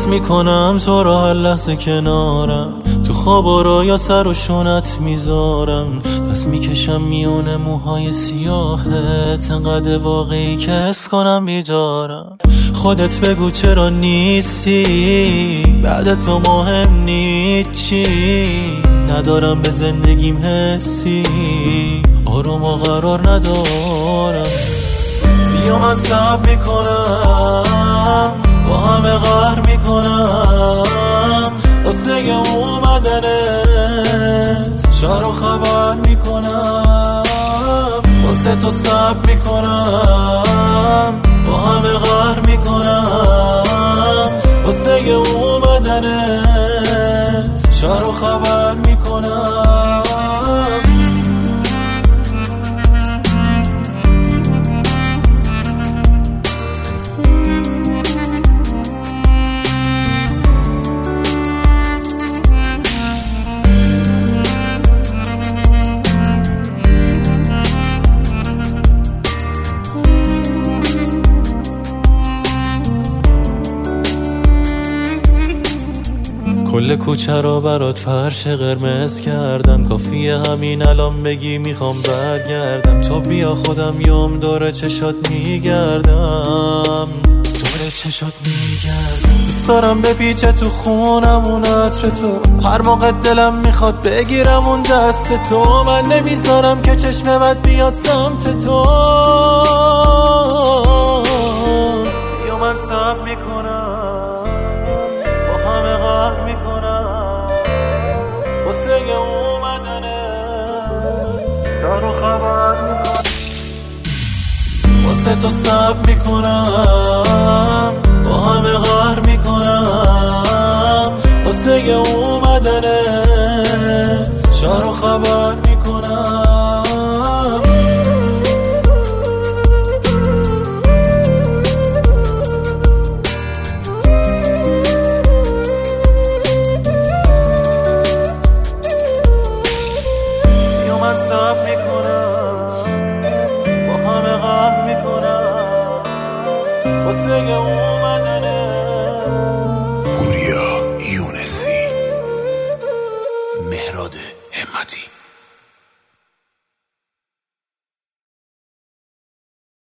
میکنم تو را هر لحظه کنارم، تو خواب و رویا سر و شونت میذارم، دست میکشم میونه موهای سیاهت، انقدر واقعی که حس کنم بیدارم. خودت بگو چرا نیستی، بعد تو مهم نیست چی، ندارم به زندگیم حسی، آروم و قرار ندارم. بیا من صبر میکنم، با همه قهر میکنم، واسه اومدنت شهر و خبر میکنم، واسه تو صبر میکنم، با همه قهر میکنم، واسه اومدنت شهر و خبر میکنم. کل کوچه را برات فرش قرمز کردم، کافیه همین الان بگی میخوام برگردم. تو بیا خودم یوم دور چشات میگردم، دور چشات میگردم. دوست دارم بپیچه تو خونم اون عطر تو، هر موقع دلم میخواد بگیرم اون دست تو، من نمیذارم که چشم بد بیاد سمت تو. یا من صبر میکنم، با همه قهر میکنم، واسه اومدنه در و خبر میکنم، واسه تو صبر میکنم، با همه قهر میکنم، واسه اومدنت شهر و خبر میکنم. صبر میکنم، با همه قهر میکنم، واسه اومدنه.